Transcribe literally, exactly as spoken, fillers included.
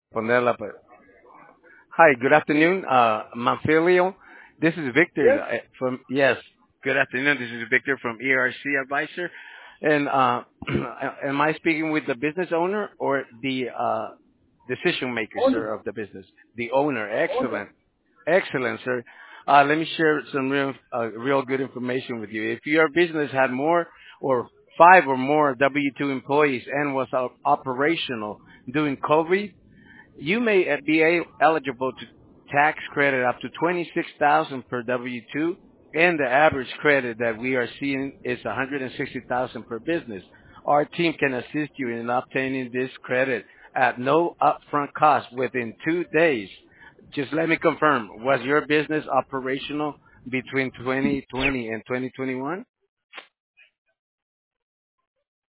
Ponerla. pa- Hi, good afternoon, uh, Manfilio. This is Victor Yes, uh, from, yes, good afternoon. This is Victor from E R C Advisor. And uh, am I speaking with the business owner or the uh, decision maker, owner, sir, of the business? The owner. owner. Excellent. Excellent, sir. Uh, let me share some real, uh, real good information with you. If your business had more or five or more W two employees and was op- operational during COVID, you may uh, be a- eligible to tax credit up to twenty-six thousand per W two, and the average credit that we are seeing is one hundred sixty thousand per business. Our team can assist you in obtaining this credit at no upfront cost within two days. Just let me confirm, was your business operational between twenty twenty and twenty twenty-one?